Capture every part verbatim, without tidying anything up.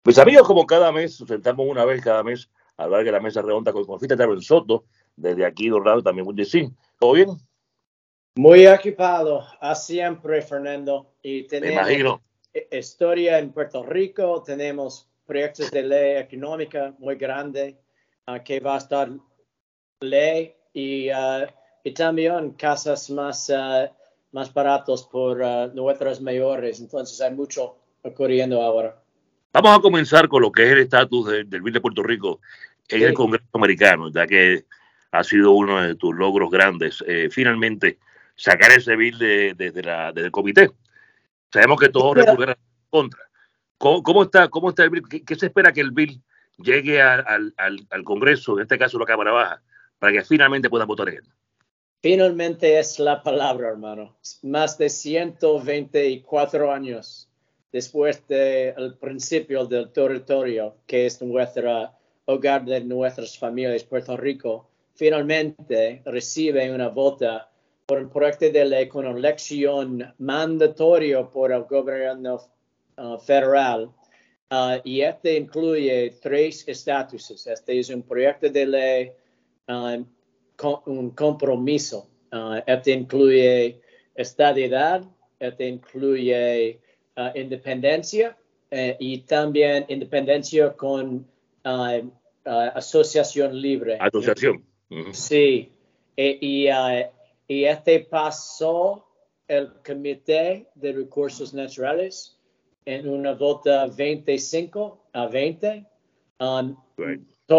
Mis amigos, como cada mes, nos sentamos una vez cada mes a hablar de la mesa redonda con Confita Taber Soto, desde aquí, Dorado, también muy decir. ¿Todo bien? Muy ocupado, a siempre, Fernando. Y tenemos Me imagino. historia en Puerto Rico, tenemos proyectos de ley económica muy grande uh, que va a estar ley y, uh, y también casas más, uh, más baratos por uh, nuestros mayores. Entonces hay mucho ocurriendo ahora. Vamos a comenzar con lo que es el estatus de, del bill de Puerto Rico en sí. el Congreso americano, ya que ha sido uno de tus logros grandes. Eh, finalmente, sacar ese bill de, de, de la, del comité. Sabemos que todos republicanos en contra. ¿Cómo, cómo, está, ¿Cómo está el bill? ¿Qué, qué se espera que el bill llegue al, al, al Congreso, en este caso la Cámara Baja, para que finalmente puedan votar en él? Finalmente es la palabra, hermano. Más de ciento veinticuatro años después del principio del territorio, que es nuestro hogar de nuestras familias, Puerto Rico, finalmente recibe una vota por un proyecto de ley con una elección mandatoria por el gobierno uh, federal. Uh, y este incluye tres estatutos. Este es un proyecto de ley, uh, con, un compromiso. Uh, este incluye estadidad, este incluye Uh, independencia uh, y también independencia con uh, uh, asociación libre. Asociación. Uh-huh. Sí. E, y, uh, y este pasó el Comité de Recursos Naturales en una vota veinticinco a veinte. Um, right.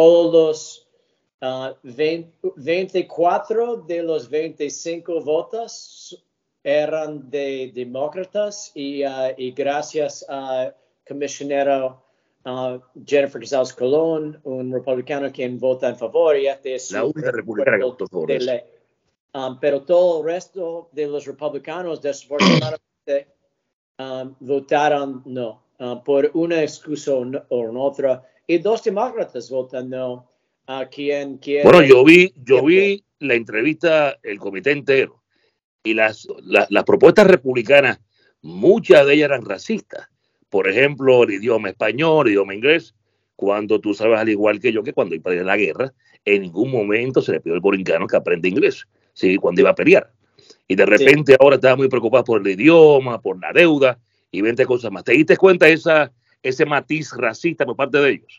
Todos uh, veinte, veinticuatro de los veinticinco votos eran de demócratas y, uh, y gracias a comisionero uh, Jennifer González Colón, un republicano quien vota en favor. Y este es la única republicana que votó por eso. Um, pero todo el resto de los republicanos desafortunadamente um, votaron no, uh, por una excusa o, no, o otra. Y dos demócratas votan no. Uh, quien quiere... Bueno, yo vi, yo vi la entrevista, el comité entero. Y las, las, las propuestas republicanas, muchas de ellas eran racistas. Por ejemplo, el idioma español, el idioma inglés. Cuando tú sabes, al igual que yo, que cuando iba a la guerra, en ningún momento se le pidió al borincano que aprenda inglés, ¿sí? Cuando iba a pelear. Y de repente sí. Ahora estaba muy preocupado por el idioma, por la deuda y veinte cosas más. ¿Te diste cuenta de esa, ese matiz racista por parte de ellos?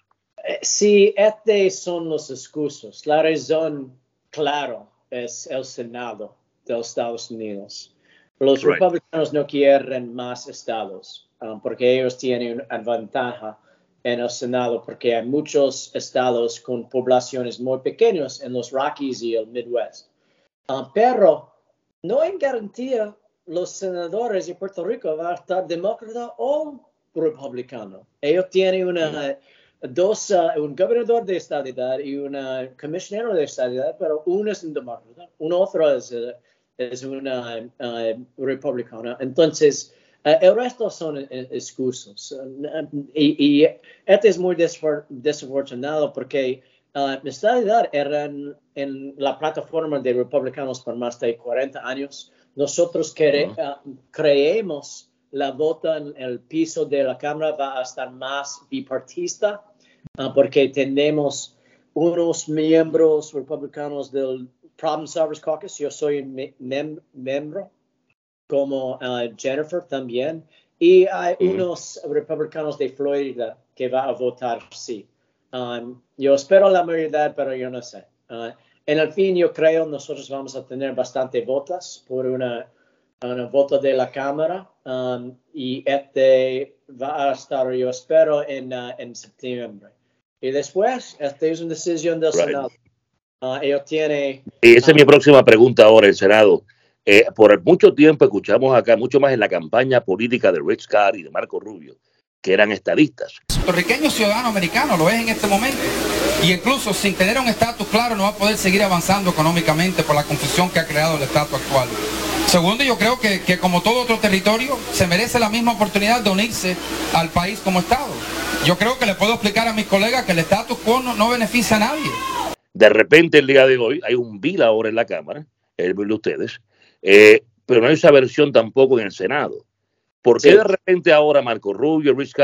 Sí, estos son los excusas. La razón, claro, es el Senado de los Estados Unidos. Los right. republicanos no quieren más estados um, porque ellos tienen una ventaja en el Senado porque hay muchos estados con poblaciones muy pequeñas en los Rockies y el Midwest. Uh, pero no hay garantía los senadores de Puerto Rico van a estar demócrata o republicano. Ellos tienen una, mm. dos, uh, un gobernador de estadidad y un comisionero de estadidad, pero uno es un demócrata, uno otro es uh, es una uh, republicana. Entonces, uh, el resto son uh, excusas. Uh, y, y este es muy desafortunado porque uh, la estadidad era en, en la plataforma de republicanos por más de cuarenta años. Nosotros quere, uh, creemos la vota en el piso de la Cámara va a estar más bipartista uh, porque tenemos unos miembros republicanos del Problem Solvers Caucus, yo soy un mem miembro, como uh, Jennifer también, y hay mm. unos republicanos de Florida que van a votar sí. Um, yo espero la mayoría, pero yo no sé. Uh, en el fin, yo creo nosotros vamos a tener bastante votos por una, una voto de la Cámara, um, y este va a estar, yo espero, en, uh, en septiembre. Y después, esta es una decisión del right. Senado. Uh, ellos tienen, y esa uh, es mi próxima pregunta ahora, el Senado. Eh, por mucho tiempo escuchamos acá, mucho más en la campaña política de Rick Scott y de Marco Rubio, que eran estadistas. Puertorriqueño ciudadano americano lo es en este momento. Y incluso sin tener un estatus claro no va a poder seguir avanzando económicamente por la confusión que ha creado el estatus actual. Segundo, yo creo que, que como todo otro territorio, se merece la misma oportunidad de unirse al país como Estado. Yo creo que le puedo explicar a mis colegas que el estatus quo no, no beneficia a nadie. De repente, el día de hoy, hay un bill ahora en la Cámara, el bill de ustedes, eh, pero no hay esa versión tampoco en el Senado. ¿Por qué sí. de repente ahora Marco Rubio y Rick Scott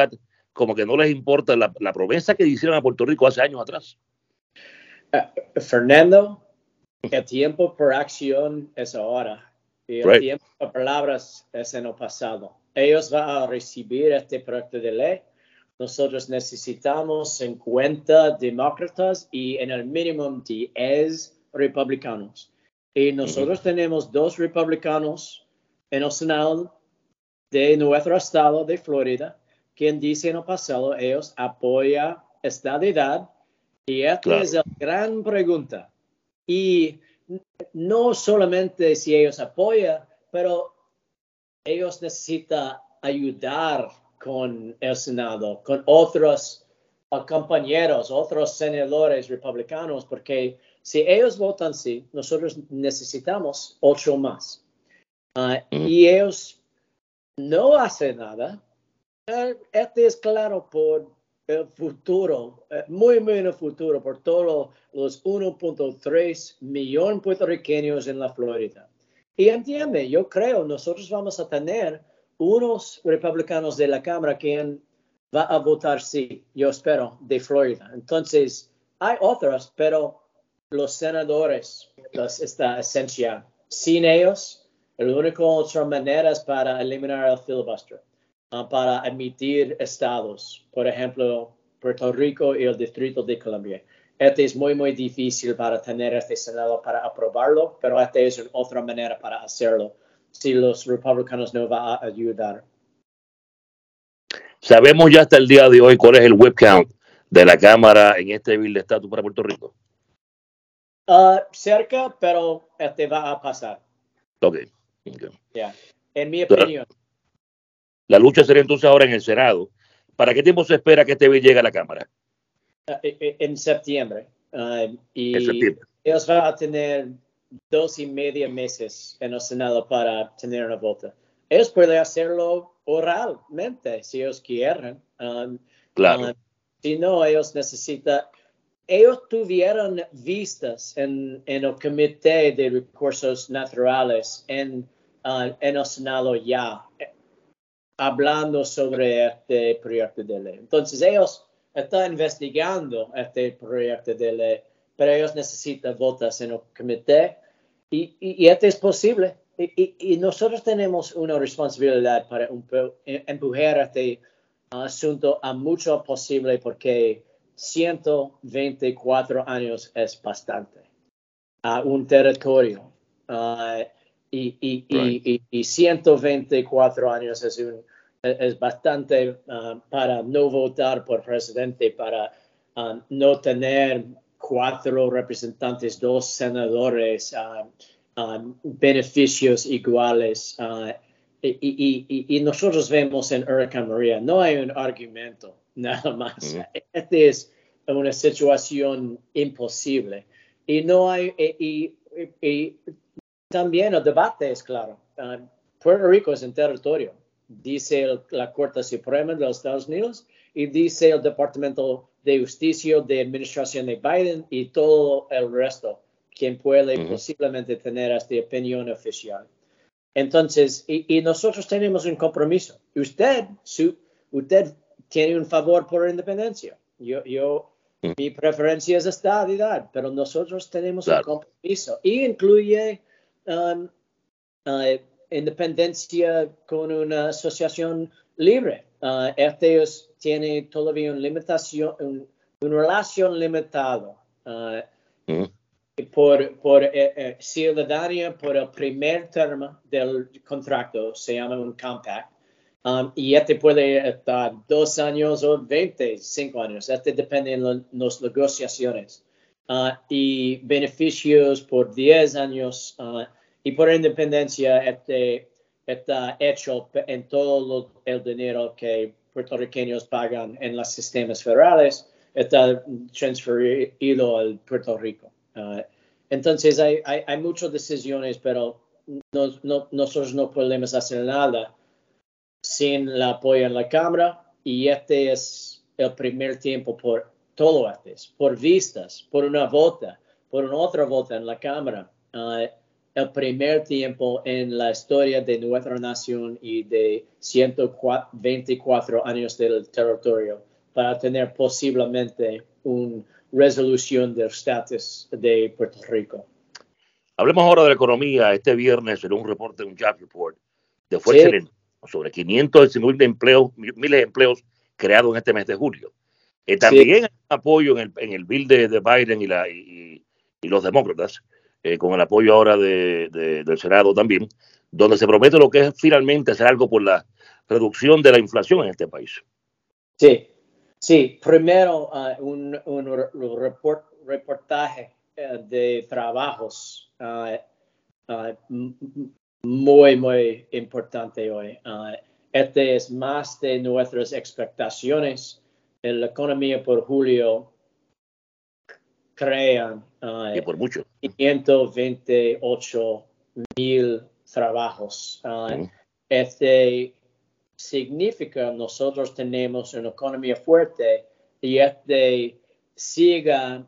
como que no les importa la, la promesa que hicieron a Puerto Rico hace años atrás. Uh, Fernando, el tiempo por acción es ahora y el right. tiempo por palabras es en el pasado. Ellos van a recibir este proyecto de ley. Nosotros necesitamos cincuenta demócratas y en el mínimo diez republicanos. Y nosotros uh-huh. tenemos dos republicanos en el Senado de nuestro estado de Florida, quien dice en el pasado, ellos apoyan estadidad. Y esta claro. es la gran pregunta. Y no solamente si ellos apoyan, pero ellos necesitan ayudar con el Senado, con otros uh, compañeros, otros senadores republicanos, porque si ellos votan sí, nosotros necesitamos ocho más. Uh, mm. Y ellos no hacen nada. Uh, este es claro por el futuro, uh, muy, muy en el futuro, por todos los uno punto tres millones puertorriqueños en la Florida. Y entiende, yo creo, nosotros vamos a tener unos republicanos de la Cámara que va a votar sí, yo espero, de Florida. Entonces, hay otros, pero los senadores los, está esencial. Sin ellos, la única otra manera es para eliminar el filibuster, uh, para emitir estados, por ejemplo, Puerto Rico y el Distrito de Columbia. Este es muy, muy difícil para tener este Senado para aprobarlo, pero esta es otra manera para hacerlo si los republicanos no van a ayudar. ¿Sabemos ya hasta el día de hoy cuál es el web count de la Cámara en este bill de estatus para Puerto Rico? Uh, cerca, pero este va a pasar. Ok. okay. Yeah. En mi opinión. La lucha sería entonces ahora en el Senado. ¿Para qué tiempo se espera que este bill llegue a la Cámara? Uh, en septiembre. Uh, y en septiembre. Ellos van a tener dos y media meses en el Senado para tener una vota. Ellos pueden hacerlo oralmente si ellos quieren. Um, claro. Uh, si no, ellos necesitan... Ellos tuvieron vistas en, en el Comité de Recursos Naturales en, uh, en el Senado ya, eh, hablando sobre este proyecto de ley. Entonces, ellos están investigando este proyecto de ley, pero ellos necesitan votos en el comité y, y, y esto es posible. Y, y, y nosotros tenemos una responsabilidad para empujar este uh, asunto a mucho posible porque ciento veinticuatro años es bastante a uh, un territorio uh, y, y, right. y, y, y ciento veinticuatro años es, un, es bastante uh, para no votar por presidente, para uh, no tener cuatro representantes, dos senadores, uh, uh, beneficios iguales. Uh, y, y, y, y nosotros vemos en Hurricane Maria, no hay un argumento. Nada más. Mm. Esta es una situación imposible. Y no hay, y, y, y también el debate es claro. Uh, Puerto Rico es un territorio, dice el, la Corte Suprema de los Estados Unidos y dice el Departamento de Justicia de Administración de Biden y todo el resto, quien puede mm. posiblemente tener esta opinión oficial. Entonces, y, y nosotros tenemos un compromiso. Usted, su, usted tiene un favor por la independencia. Yo, yo, mm. mi preferencia es estadidad, pero nosotros tenemos claro. un compromiso y incluye um, uh, independencia con una asociación libre. Uh, este es, tiene todavía una limitación, un, una relación limitada uh, mm. por, por eh, eh, ciudadanía por el primer término del contrato, se llama un compact. Um, y este puede estar dos años o veinticinco años. Este depende de lo, las negociaciones. Uh, y beneficios por diez años. Uh, y por independencia, este está hecho en todo lo, el dinero que puertorriqueños pagan en los sistemas federales. Está transferido al Puerto Rico. Uh, entonces, hay, hay, hay muchas decisiones, pero no, no, nosotros no podemos hacer nada sin el apoyo en la Cámara, y este es el primer tiempo por todo esto, por vistas, por una vota, por una otra vota en la Cámara. Uh, el primer tiempo en la historia de nuestra nación y de ciento veinticuatro años del territorio para tener posiblemente una resolución del estatus de Puerto Rico. Hablemos ahora de la economía. Este viernes, en un reporte, un job report de fue Sí. excelente, sobre quinientos mil de empleos, miles de empleos creados en este mes de julio. Eh, también Sí. hay apoyo en el, en el bill de, de Biden y, la, y, y los demócratas, eh, con el apoyo ahora de, de, del Senado también, donde se promete lo que es finalmente hacer algo por la reducción de la inflación en este país. Sí, sí. Primero, uh, un, un report, reportaje uh, de trabajos uh, uh, muy, muy importante hoy. Uh, este es más de nuestras expectaciones. En la economía por julio crean uh, Y por mucho. quinientos veintiocho mil trabajos. Uh, Mm. Este significa nosotros tenemos una economía fuerte y este siga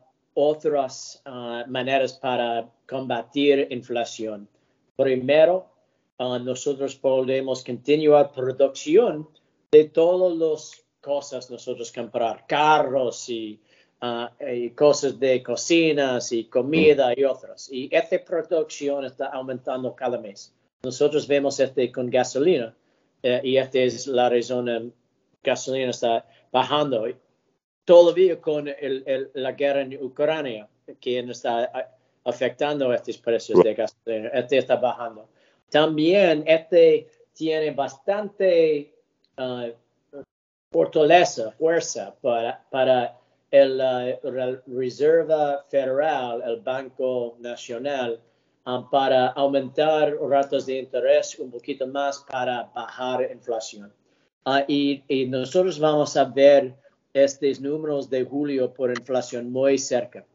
otras uh, maneras para combatir inflación. Primero, uh, nosotros podemos continuar producción de todas las cosas nosotros comprar, carros y, uh, y cosas de cocinas y comida mm. y otras. Y esta producción está aumentando cada mes. Nosotros vemos este con gasolina. Uh, y esta es la razón que um, gasolina está bajando. Todavía con el, el, la guerra en Ucrania, que está afectando estos precios de gasolina, este está bajando. También este tiene bastante uh, fortaleza, fuerza para, para el, uh, la Reserva Federal, el Banco Nacional, Um, para aumentar ratas de interés un poquito más para bajar inflación. Uh, y, y nosotros vamos a ver estos números de julio por inflación muy cerca.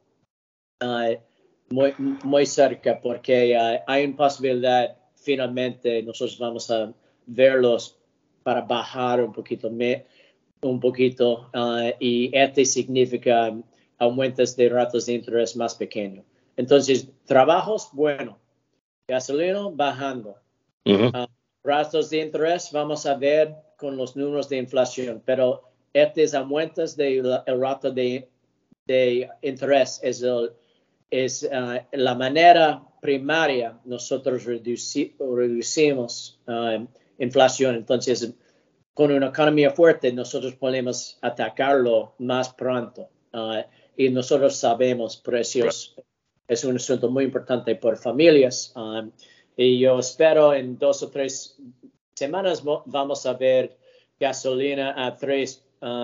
Uh, muy, muy cerca porque uh, hay una posibilidad finalmente nosotros vamos a verlos para bajar un poquito, me, un poquito uh, y este significa aumentos de ratas de interés más pequeños. Entonces, trabajos, bueno, gasolina bajando. Uh-huh. Uh, rastros de interés, vamos a ver con los números de inflación, pero estos aumentos de la, el rato de, de interés es, el, es uh, la manera primaria nosotros reduci, reducimos uh, inflación. Entonces, con una economía fuerte, nosotros podemos atacarlo más pronto. Uh, y nosotros sabemos precios. Right. Es un asunto muy importante por familias um, y yo espero en dos o tres semanas vamos a ver gasolina a tres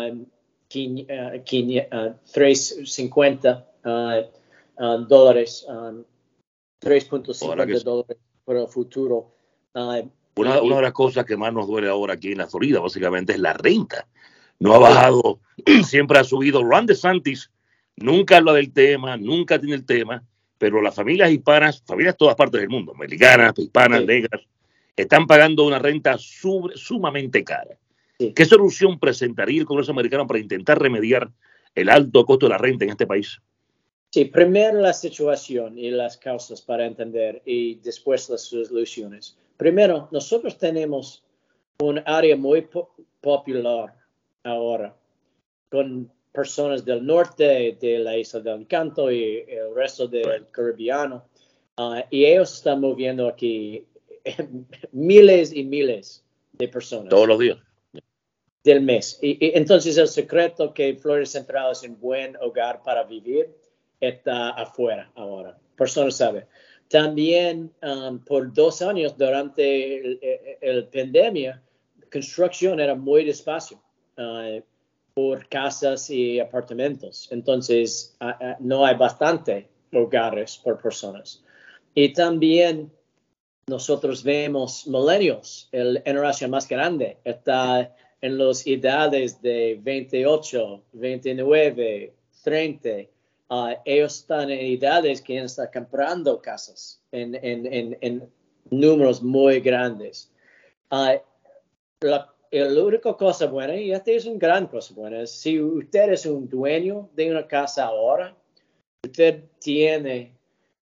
cincuenta uh, uh, dólares, um, tres punto cincuenta dólares por el futuro. Uh, una, y, una de las cosas que más nos duele ahora aquí en la Florida básicamente es la renta. No ha bajado, siempre ha subido. Ron DeSantis nunca habla del tema, nunca tiene el tema. Pero las familias hispanas, familias de todas partes del mundo, americanas, hispanas, sí. negras, están pagando una renta sub, sumamente cara. Sí. ¿Qué solución presentaría el Congreso americano para intentar remediar el alto costo de la renta en este país? Sí, primero la situación y las causas para entender y después las soluciones. Primero, nosotros tenemos un área muy po- popular ahora con personas del norte, de la isla del Encanto y el resto del right. Caribiano. Uh, y ellos están moviendo aquí miles y miles de personas. Todos los días. Del mes. Y, y entonces el secreto que Florida Central es un buen hogar para vivir está afuera ahora. Personas saben. También um, por dos años durante la pandemia, construcción era muy despacio. Uh, por casas y apartamentos. Entonces, uh, uh, no hay bastante hogares por personas. Y también nosotros vemos millennials, la generación más grande, está en las edades de veintiocho, veintinueve, treinta. Uh, ellos están en edades que están comprando casas en, en, en, en números muy grandes. Uh, la La única cosa buena, y esta es una gran cosa buena, es si usted es un dueño de una casa ahora, usted tiene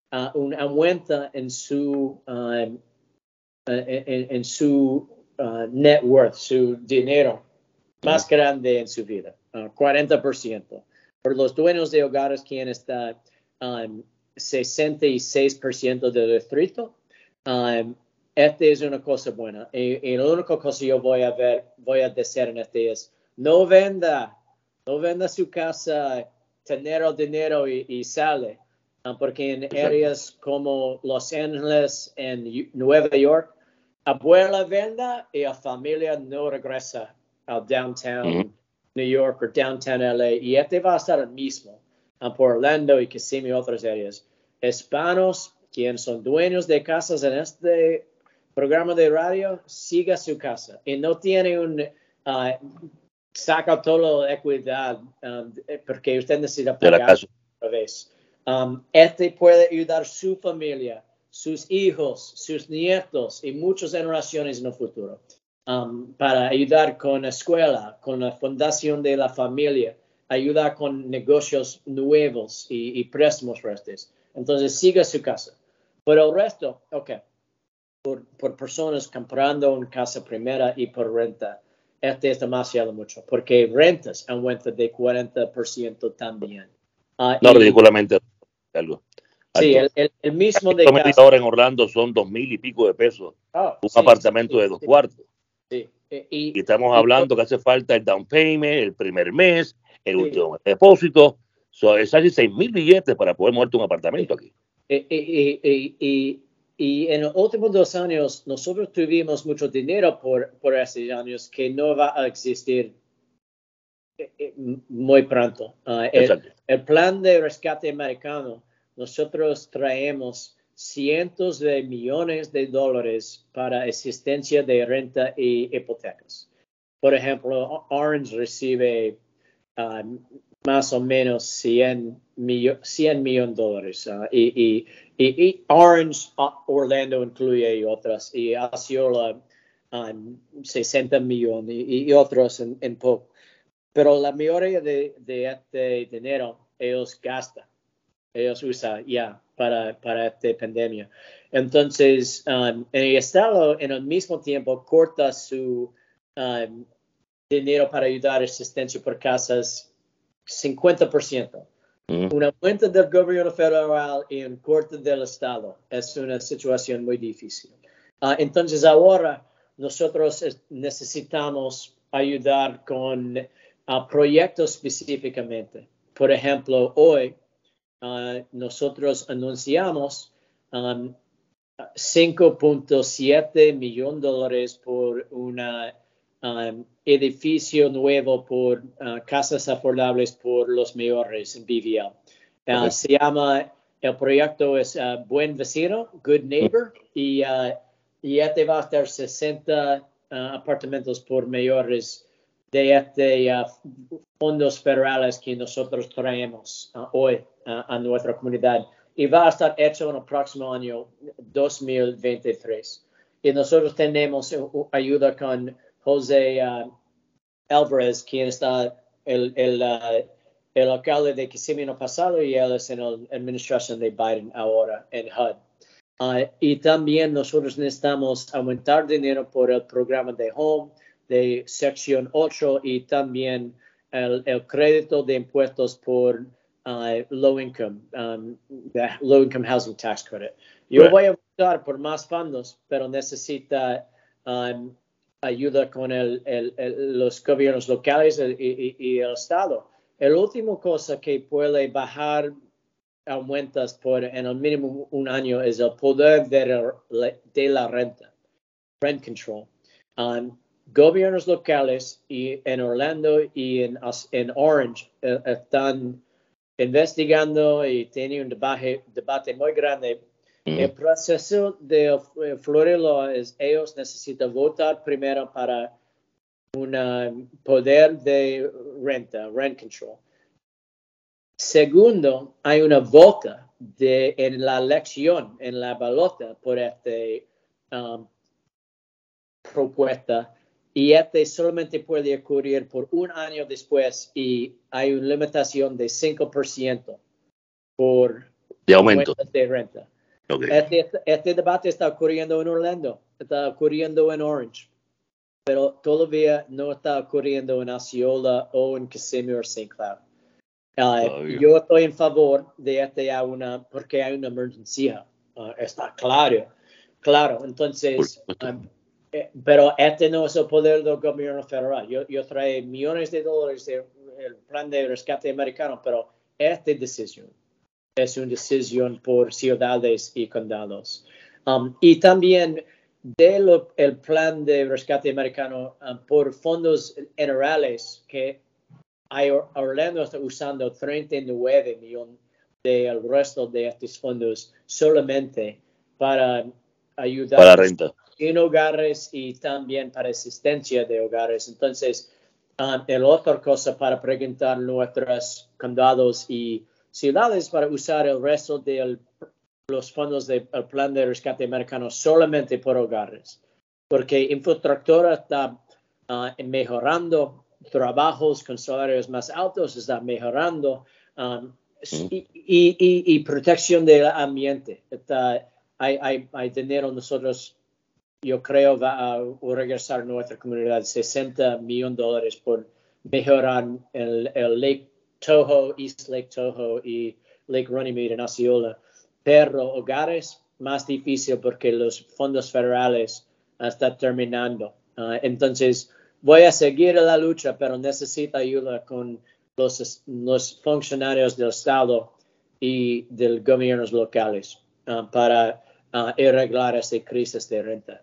uh, un aumento en su, um, en, en su uh, net worth, su dinero más uh-huh. grande en su vida, uh, cuarenta por ciento. Por los dueños de hogares, quien está um, sesenta y seis por ciento del distrito, um, esta es una cosa buena. Y, y la única cosa que yo voy a ver, voy a decir en este es, no venda, no venda su casa, tener el dinero y, y sale. Um, porque en áreas como Los Ángeles, en Nueva York, abuela venda y la familia no regresa al downtown uh-huh. New York o downtown L A. Y este va a estar el mismo um, por Orlando y Kissimmee y otras áreas. Hispanos, quienes son dueños de casas en este programa de radio, siga su casa. Y no tiene un... Uh, saca toda la equidad um, porque usted necesita pagar otra vez. Um, este puede ayudar a su familia, sus hijos, sus nietos y muchas generaciones en el futuro. Um, para ayudar con la escuela, con la fundación de la familia, ayudar con negocios nuevos y, y préstamos restos. Entonces, siga su casa. Por el resto, ok, por, por personas comprando una casa primera y por renta, este es demasiado mucho, porque rentas aumentan de cuarenta por ciento también. Uh, no, y, ridículamente algo. Sí, el, el, el mismo de casa. Ahora en Orlando son dos mil y pico de pesos. Oh, un sí, apartamento sí, de dos sí, cuartos. Sí. Y, y estamos y, hablando y, que hace falta el down payment, el primer mes, el sí. último depósito. So, es casi seis mil billetes para poder moverte un apartamento aquí. Y, y, y, y, y en los últimos dos años, nosotros tuvimos mucho dinero por, por esos años que no va a existir muy pronto. Uh, el, el plan de rescate americano, nosotros traemos cientos de millones de dólares para asistencia de renta y hipotecas. Por ejemplo, Orange recibe uh, más o menos cien millones de dólares. Uh, y, y, y Orange, uh, Orlando incluye y otras, y Osceola um, sesenta millones y, y otros en, en poco. Pero la mayoría de, de este dinero ellos gastan, ellos usan ya para, para esta pandemia. Entonces, um, en el estado, en el mismo tiempo, corta su um, dinero para ayudar a asistencia por casas cincuenta por ciento. Mm. Un aumento del gobierno federal y un corte del estado. Es una situación muy difícil. Uh, entonces, ahora nosotros necesitamos ayudar con Uh, proyectos específicamente. Por ejemplo, hoy uh, nosotros anunciamos um, cinco punto siete millones de dólares por un um, edificio nuevo por uh, casas afordables por los mayores en B V L. Uh, okay. Se llama, el proyecto es uh, Buen Vecino, Good Neighbor, y, uh, y este va a estar sesenta uh, apartamentos por mayores de este uh, fondos federales que nosotros traemos uh, hoy uh, a nuestra comunidad y va a estar hecho en el próximo año dos mil veintitrés. Y nosotros tenemos uh, ayuda con José uh, Alvarez, quien está el, el, uh, el alcalde de Kissimmee en el pasado y él es en la administración de Biden ahora en H U D. Uh, y también nosotros necesitamos aumentar dinero por el programa de Home, de sección ocho y también el, el crédito de impuestos por uh, low income, um, the low income housing tax credit. Yo right. voy a votar por más fondos, pero necesita um, ayuda con el, el, el, los gobiernos locales y, y, y el Estado. La última cosa que puede bajar aumentos por en el mínimo un año es el poder de, de la renta, rent control. Um, Gobiernos locales y en Orlando y en, en Orange eh, están investigando y tienen un debate, debate muy grande. Mm. El proceso de uh, Florida es ellos necesitan votar primero para un poder de renta, rent control. Segundo, hay una vota de, en la elección, en la balota por esta um, propuesta. Y este solamente puede ocurrir por un año después y hay una limitación de cinco por ciento por de aumento de renta. Okay. Este, este debate está ocurriendo en Orlando, está ocurriendo en Orange, pero todavía no está ocurriendo en Osceola o en Kissimmee o Saint Cloud. Uh, yo estoy en favor de este a una, porque hay una emergencia, uh, está claro, claro, entonces, um, eh, pero este no es el poder del gobierno federal. Yo, yo trae millones de dólares del plan de rescate americano, pero esta decisión es una decisión por ciudades y condados. Um, y también del plan de rescate americano um, por fondos generales que hay, Orlando está usando treinta y nueve millones del resto de estos fondos solamente para ayudar para renta en hogares y también para asistencia de hogares. Entonces, um, el otra cosa para preguntar nuestros condados y ciudades para usar el resto de los fondos del plan de rescate americano solamente por hogares, porque infraestructura está uh, mejorando, trabajos con salarios más altos está mejorando, um, mm. y, y, y, y protección del ambiente. Está, hay, hay, hay dinero nosotros, yo creo, va a regresar a nuestra comunidad sesenta millones de dólares por mejorar el, el Lake Tahoe, East Lake Tahoe y Lake Runnymede en Osceola, pero hogares más difícil porque los fondos federales están terminando. Uh, entonces, voy a seguir la lucha, pero necesito ayuda con los, los funcionarios del Estado y de los gobiernos locales uh, para uh, arreglar esta crisis de renta.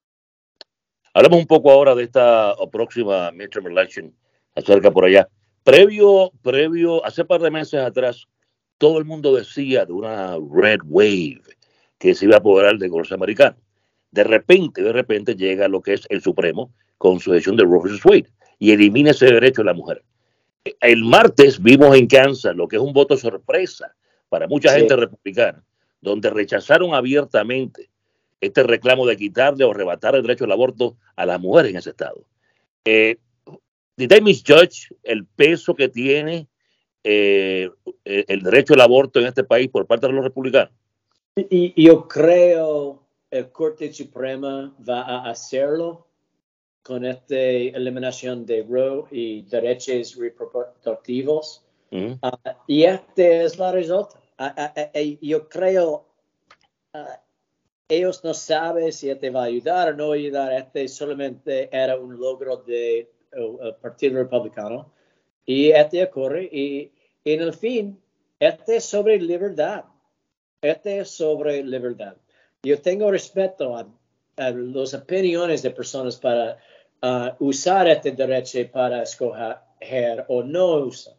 Hablamos un poco ahora de esta próxima midterm election acerca por allá. Previo, previo, hace par de meses atrás, todo el mundo decía de una red wave que se iba a apoderar del Congreso americano. De repente, de repente llega lo que es el Supremo con su decisión de Roe versus Wade y elimina ese derecho de la mujer. El martes vimos en Kansas lo que es un voto sorpresa para mucha sí. gente republicana, donde rechazaron abiertamente este reclamo de quitarle o arrebatar el derecho al aborto a las mujeres en ese estado. Eh, ¿Did they misjudge el peso que tiene eh, el derecho al aborto en este país por parte de los republicanos? Y, yo creo que el Corte Suprema va a hacerlo con esta eliminación de Roe y derechos reproductivos. Mm-hmm. Uh, y esta es la resulta. Uh, uh, uh, yo creo uh, ellos no saben si este va a ayudar o no ayudar. Este solamente era un logro del uh, Partido Republicano. Y este ocurre. Y, y en el fin, este es sobre libertad. Este es sobre libertad. Yo tengo respeto a, a las opiniones de personas para uh, usar este derecho para escoger o no usar.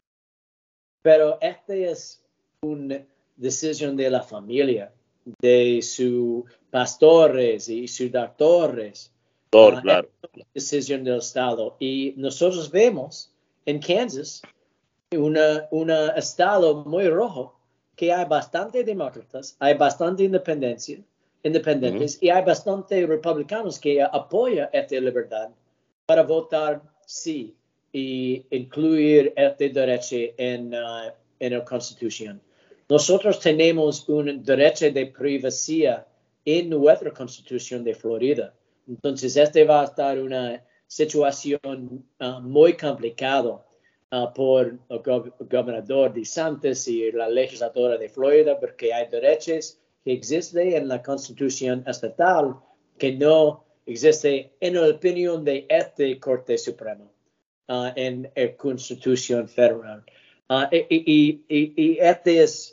Pero esta es una decisión de la familia, de sus pastores y sus doctores. Claro, uh, claro. Es una decisión del Estado. Y nosotros vemos en Kansas un estado muy rojo que hay bastante demócratas, hay bastante independencia, independientes uh-huh. y hay bastante republicanos que apoyan esta libertad para votar sí y incluir este derecho en, uh, en la Constitución. Nosotros tenemos un derecho de privacidad en nuestra Constitución de Florida. Entonces, este va a estar una situación uh, muy complicada uh, por el go- gobernador DeSantis y la legisladora de Florida, porque hay derechos que existen en la Constitución estatal que no existen en la opinión de este Corte Supremo uh, en la Constitución Federal. Uh, y, y, y, y este es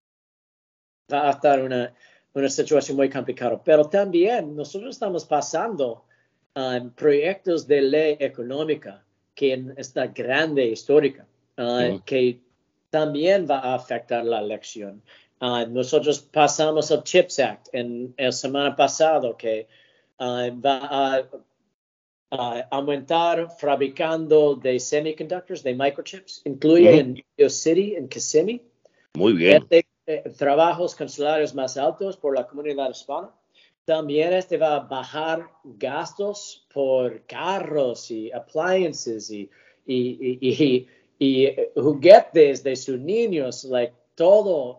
va a estar una, una situación muy complicada. Pero también nosotros estamos pasando um, proyectos de ley económica que está grande, histórica, uh, uh-huh. que también va a afectar la elección. Uh, nosotros pasamos el CHIPS Act en la semana pasada que uh, va a uh, aumentar fabricando de semiconductors, de microchips, incluye uh-huh. en New City, en Kissimmee. Muy bien. Este, eh, trabajos con salarios más altos por la comunidad hispana. También este va a bajar gastos por carros y appliances y, y, y, y, y juguetes de sus niños, like todo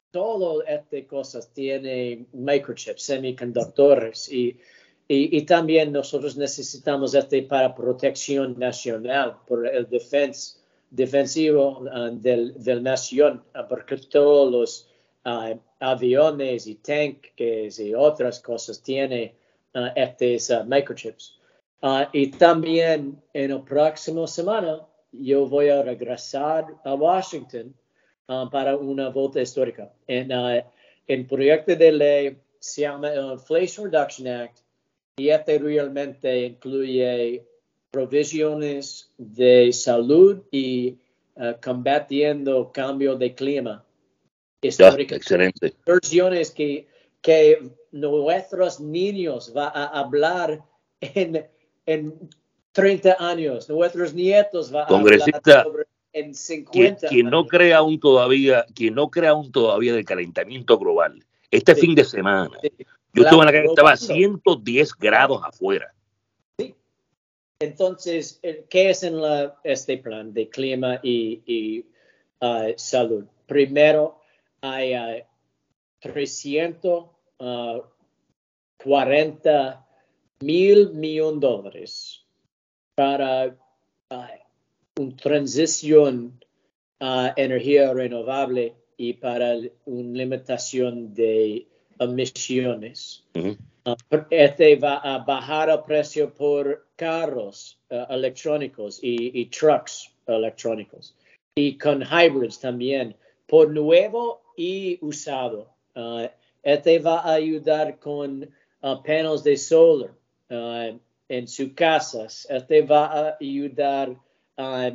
todo estas cosas tiene microchips, semiconductores y, y, y también nosotros necesitamos este para protección nacional, por el defense, defensivo uh, del, del nación, uh, porque todos los uh, aviones y tanques y otras cosas tienen uh, estos uh, microchips. Uh, y también en la próxima semana yo voy a regresar a Washington Uh, para una vota histórica. En uh, el proyecto de ley se llama el Inflation Reduction Act y este realmente incluye provisiones de salud y uh, combatiendo cambio de clima histórico. Ya, excelente. Versiones que, que nuestros niños van a hablar en, en treinta años, nuestros nietos van a Congresista, hablar sobre en cincuenta quien, quien no años. crea aún todavía, quien no crea aún todavía del calentamiento global, este sí. fin de semana, sí. yo claro, estuve en la calle, estaba a ciento diez grados claro. afuera. Sí. Entonces, ¿qué es en la, este plan de clima y, y uh, salud? Primero, hay uh, trescientos cuarenta mil millones de dólares para uh, una transición a uh, energía renovable y para una limitación de emisiones. Uh-huh. Uh, este va a bajar el precio por carros uh, electrónicos y, y trucks electrónicos. Y con hybrids también, por nuevo y usado. Uh, este va a ayudar con uh, paneles de solar uh, en sus casas. Este va a ayudar uh,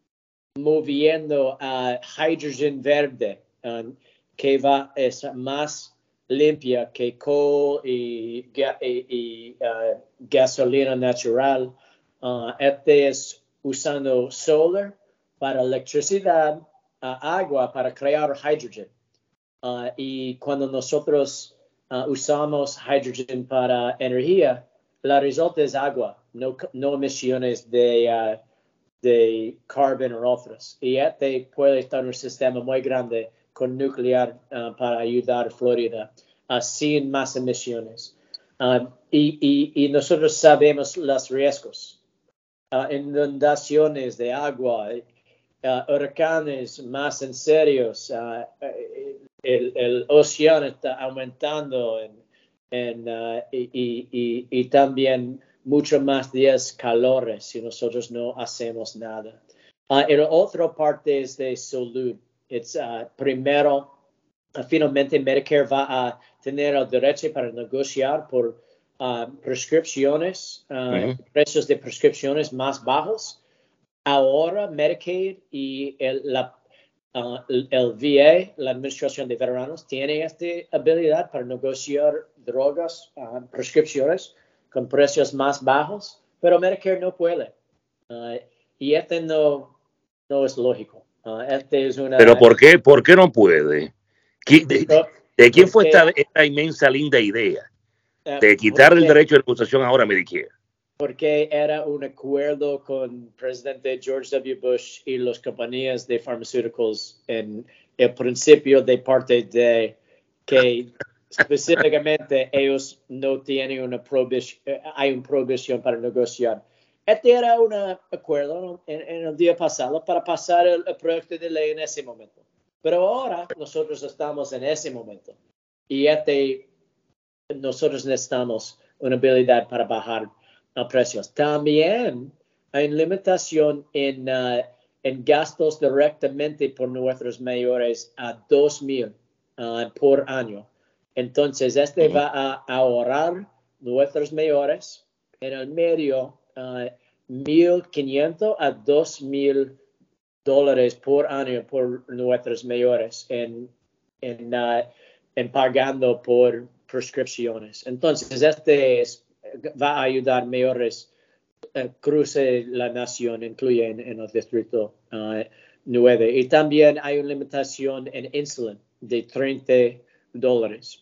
moviendo a uh, hydrogen verde, um, que va a ser más limpia que coal y, y, y uh, gasolina natural. Uh, este es usando solar para electricidad, uh, agua para crear hydrogen. Uh, y cuando nosotros uh, usamos hydrogen para energía, la resulta es agua, no, no emisiones de... Uh, de carbón o otros. Y este puede estar en un sistema muy grande con nuclear uh, para ayudar a Florida uh, sin más emisiones. Uh, y, y, y nosotros sabemos los riesgos. Uh, inundaciones de agua, uh, huracanes más en serios, uh, el, el océano está aumentando en, en, uh, y, y, y, y también mucho más días calores si nosotros no hacemos nada. Uh, y la otra parte es de salud. It's, uh, primero, uh, finalmente Medicare va a tener el derecho para negociar por uh, prescripciones, uh, uh-huh. precios de prescripciones más bajos. Ahora Medicaid y el, la, uh, el V A, la Administración de Veteranos, tiene esta habilidad para negociar drogas, uh, prescripciones con precios más bajos, pero Medicare no puede. Uh, y este no, no es lógico. Uh, este es una, ¿Pero por qué? ¿Por qué no puede? ¿De, de, de quién fue esta, esta inmensa, linda idea de quitar porque, el derecho de negociación ahora a Medicare? Porque era un acuerdo con el presidente George W. Bush y las compañías de farmacéuticos en el principio de parte de que específicamente ellos no tienen una prohibición, hay una prohibición para negociar. Este era un acuerdo en, en el día pasado para pasar el, el proyecto de ley en ese momento. Pero ahora nosotros estamos en ese momento y este, nosotros necesitamos una habilidad para bajar los precios. También hay una limitación en, uh, en gastos directamente por nuestros mayores a dos mil uh, por año. Entonces, este uh-huh. va a ahorrar nuestros mayores en el medio uh, mil quinientos a dos mil dólares por año por nuestros mayores en, en, uh, en pagando por prescripciones. Entonces, este es, va a ayudar mayores uh, cruce la nación, incluye en, en el distrito uh, nueve. Y también hay una limitación en insulina de treinta dólares.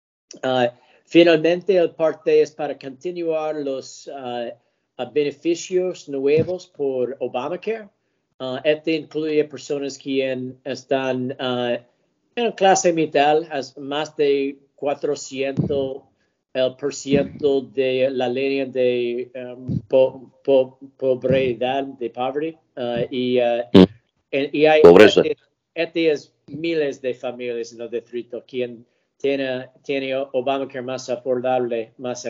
Uh, finalmente, el parte es para continuar los uh, uh, beneficios nuevos por Obamacare. Uh, este incluye personas que están uh, En clase mitad, es más de cuatrocientos el por ciento de la línea de um, po, po, pobreza, de poverty, uh, y, uh, mm. y hay Pobreza. este, este es miles de familias en el distrito quien tiene, tiene Obamacare más afordable, más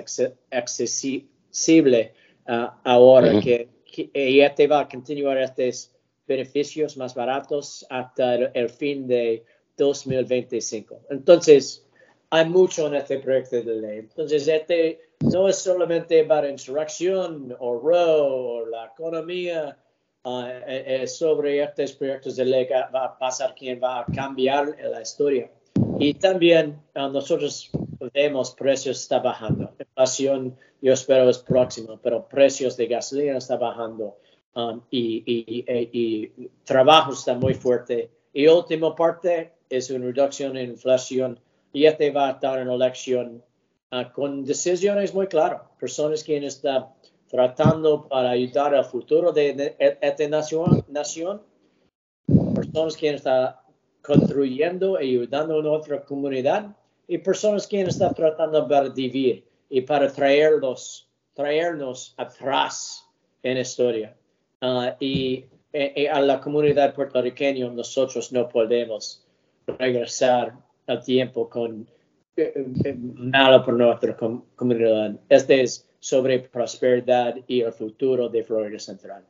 accesible uh, ahora, uh-huh. que, que y este va a continuar estos beneficios más baratos hasta el, el fin de dos mil veinticinco. Entonces, hay mucho en este proyecto de ley. Entonces, este no es solamente para insurrección o Roe o la economía, uh, es sobre estos proyectos de ley que va a pasar, quien va a cambiar la historia. Y también uh, nosotros vemos precios está bajando. Inflación, yo espero, es próximo, pero precios de gasolina está bajando. Um, y, y, y, y trabajo está muy fuerte. Y última parte es una reducción en inflación. Y este va a estar en elección uh, con decisiones muy claras. Personas que están tratando para ayudar al futuro de, de, de esta nación, nación. Personas que están construyendo y ayudando a otra comunidad. Y personas que están tratando para dividir y para traerlos, traernos atrás en la historia. Uh, y, y a la comunidad puertorriqueña nosotros no podemos regresar al tiempo con eh, eh, nada por nuestra com- comunidad. Este es sobre prosperidad y el futuro de Florida Central.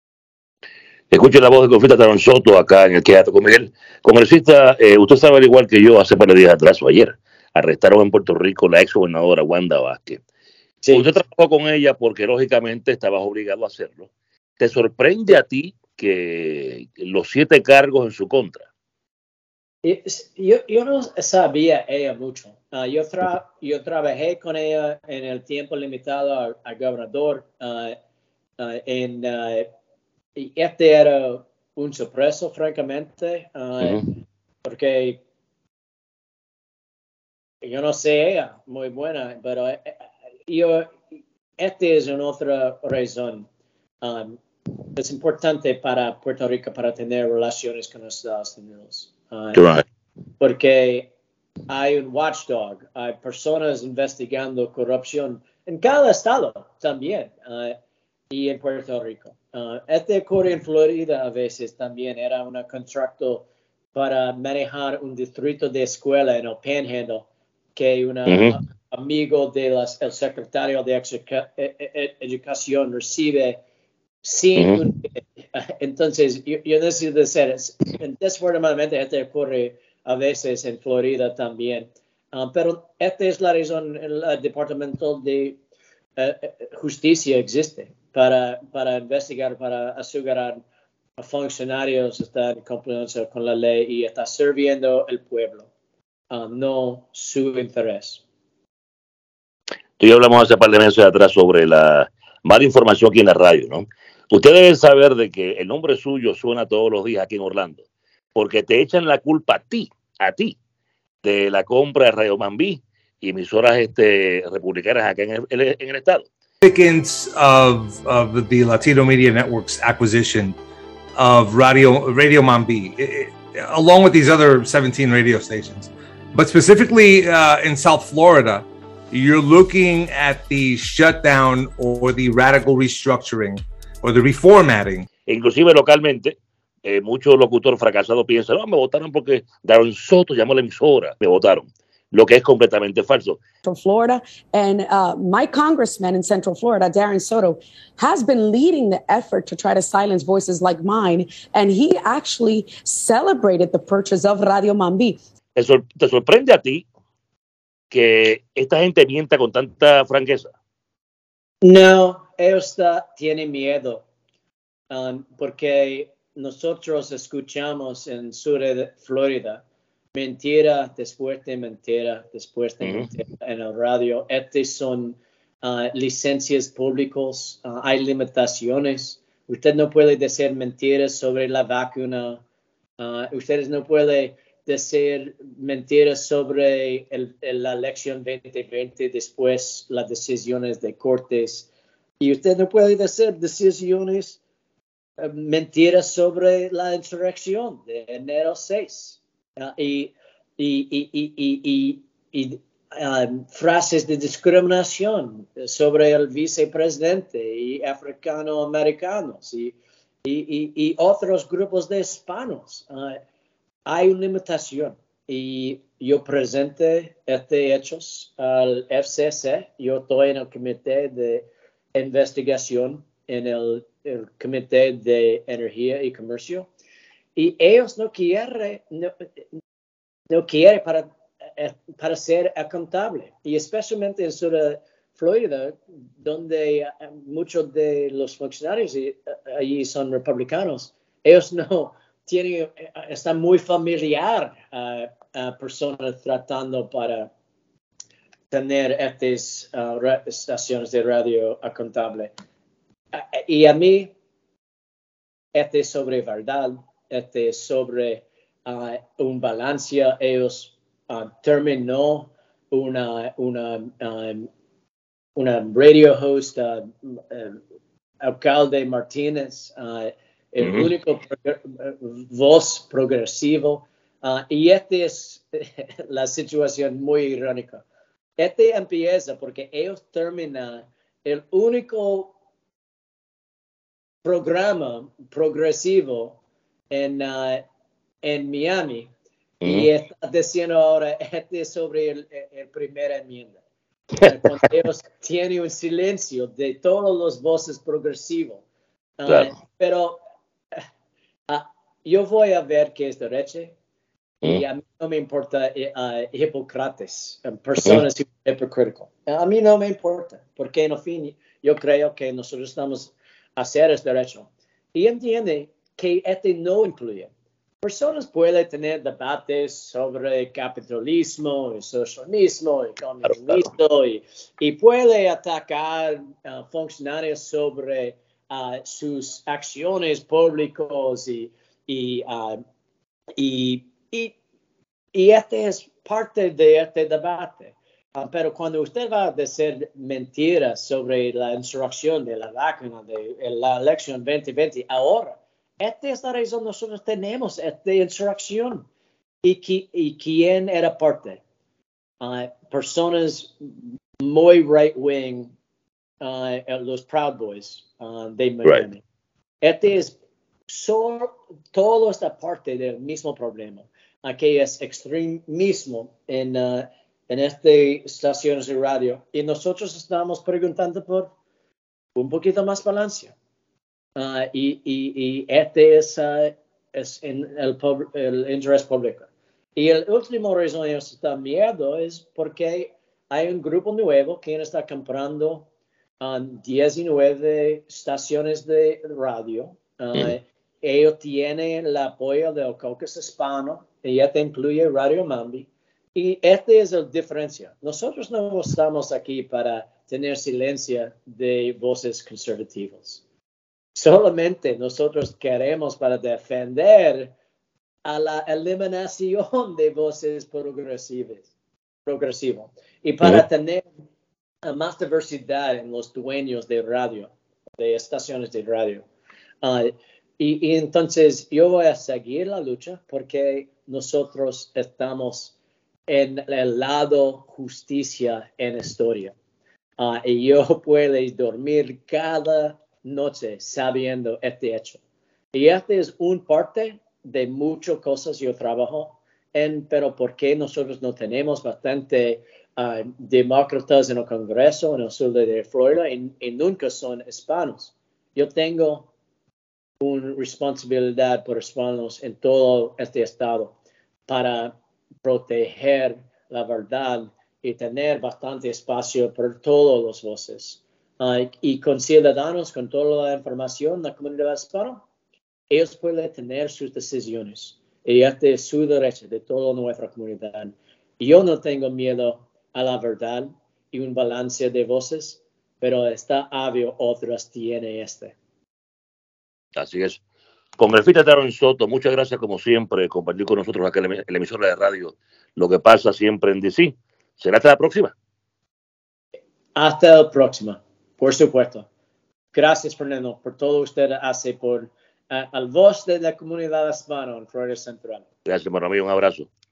Escuche la voz de Confita Taron Soto acá en el Quédate con Miguel. Congresista, eh, usted sabe al igual que yo, hace par de días atrás o ayer, arrestaron en Puerto Rico la ex gobernadora Wanda Vázquez. Sí. Usted trabajó con ella porque lógicamente estabas obligado a hacerlo. ¿Te sorprende a ti que los siete cargos en su contra? Yo, yo no sabía ella mucho. Uh, yo, tra- yo trabajé con ella en el tiempo limitado al gobernador. Uh, uh, en, uh, y este era un sorpreso, francamente, uh, uh-huh. porque yo no sé ella muy buena, pero yo, este es una otra razón. Um, es importante para Puerto Rico para tener relaciones con los Estados Unidos. Uh, right. Porque hay un watchdog, hay personas investigando corrupción en cada estado también, uh, y en Puerto Rico. Uh, este ocurre en Florida a veces también, era un contrato para manejar un distrito de escuela en el Panhandle, que un uh-huh. amigo del de secretario de Educa- Educación recibe sin uh-huh. un, entonces yo, yo necesito decir, desafortunadamente este ocurre a veces en Florida también, uh, pero esta es la razón, el, el Departamento de uh, Justicia existe para, para investigar, para asegurar a funcionarios están en compliancia con la ley y está sirviendo el pueblo, uh, no su interés. Tú y yo hablamos hace un par de meses atrás sobre la mala información aquí en la radio, ¿no? Ustedes deben saber de que el nombre suyo suena todos los días aquí en Orlando, porque te echan la culpa a ti, a ti, de la compra de Radio Mambí y emisoras este, republicanas acá en el, en el estado. Significance of, of the Latino Media Network's acquisition of Radio, Radio Mambí, it, along with these other seventeen radio stations. But specifically uh, in South Florida, you're looking at the shutdown or the radical restructuring or the reformatting. Inclusive localmente, eh, muchos locutores fracasados piensan, no, me votaron porque Darren Soto llamó a la emisora, me votaron. Lo que es completamente falso. Florida and uh, my congressman in Central Florida, Darren Soto, has been leading the effort to try to silence voices like mine, and he actually celebrated the purchase of Radio Mambí. ¿Te, sor- te sorprende a ti que esta gente mienta con tanta franqueza? No, ellos tienen miedo, um, porque nosotros escuchamos en sur de Florida mentira después de mentira, después de uh-huh. mentira en el radio. Estas son uh, licencias públicas, uh, hay limitaciones. Usted no puede decir mentiras sobre la vacuna. Uh, ustedes no pueden decir mentiras sobre el, el, la elección veinte veinte después las decisiones de cortes. Y usted no puede decir decisiones, uh, mentiras sobre la insurrección de enero seis. Uh, y y, y, y, y, y, y um, frases de discriminación sobre el vicepresidente y africanoamericanos y, y, y, y otros grupos de hispanos. Uh, hay una limitación y yo presenté estos hechos al F C C. Yo estoy en el comité de investigación en el, el comité de energía y comercio y ellos no quieren no, no quieren para para ser accountable y especialmente en sur de Florida donde muchos de los funcionarios allí son republicanos. Ellos no tienen están muy familiar a, a personas tratando para tener estas uh, estaciones de radio accountable. Y a mí, este es sobre verdad, este es sobre uh, un balance. Ellos uh, terminó una, una, um, una radio host, uh, uh, alcalde Martínez, uh, el mm-hmm. único prog- voz progresivo. Uh, y esta es la situación muy irónica. Este empieza porque ellos terminan el único programa progresivo en, uh, en Miami mm-hmm. y está diciendo ahora este es sobre el, el primera enmienda. Cuando ellos tienen un silencio de todos los voces progresivos. Uh, claro. Pero uh, yo voy a ver qué es derecho mm-hmm. y a mí no me importa uh, hipócritas, personas mm-hmm. hipócritas. A mí no me importa porque en fin yo creo que nosotros estamos hacer es derecho. Y entiende que este no incluye. Personas pueden tener debates sobre capitalismo, y socialismo, y comunismo, claro. y, y puede atacar uh, funcionarios sobre uh, sus acciones públicas y, y, uh, y, y, y este es parte de este debate. Uh, pero cuando usted va a decir mentiras sobre la insurrección de la vacuna de, de la elección veinte veinte, ahora, esta es la razón nosotros tenemos esta insurrección. ¿Y, qui, y quién era parte? Uh, personas muy right-wing, uh, los Proud Boys uh, de Miami. Right. Este es so, todo esta parte del mismo problema, uh, que es extremismo en... Uh, en estas estaciones de radio, y nosotros estamos preguntando por un poquito más balance. Uh, y, y, y este es, uh, es en el, el interés público. Y el último razón de este miedo es porque hay un grupo nuevo que está comprando um, diecinueve estaciones de radio. Uh, mm. Ellos tienen el apoyo del caucus hispano, y este incluye Radio Mambi. Y esta es la diferencia. Nosotros no estamos aquí para tener silencio de voces conservativas. Solamente nosotros queremos para defender a la eliminación de voces progresivas, progresivo. Y para uh-huh. tener más diversidad en los dueños de radio, de estaciones de radio. Uh, y, y entonces yo voy a seguir la lucha porque nosotros estamos en el lado justicia en historia. Uh, y yo puedo dormir cada noche sabiendo este hecho. Y este es un parte de muchas cosas yo trabajo en, pero ¿por qué nosotros no tenemos bastante uh, demócratas en el Congreso, en el sur de Florida, y, y nunca son hispanos? Yo tengo una responsabilidad por hispanos en todo este estado para proteger la verdad y tener bastante espacio por todas las voces. Uh, y con ciudadanos, con toda la información de la comunidad hispana, ellos pueden tener sus decisiones. Y este es su derecho de toda nuestra comunidad. Y yo no tengo miedo a la verdad y un balance de voces, pero está obvio otras tienen este. Así es. Congresista Darren Soto, muchas gracias como siempre compartir con nosotros acá en la emisora de radio lo que pasa siempre en D C. ¿Será hasta la próxima? Hasta la próxima, por supuesto. Gracias, Fernando, por todo usted hace por uh, al voz de la comunidad hispana en Florida Central. Gracias, hermano mío. Un abrazo.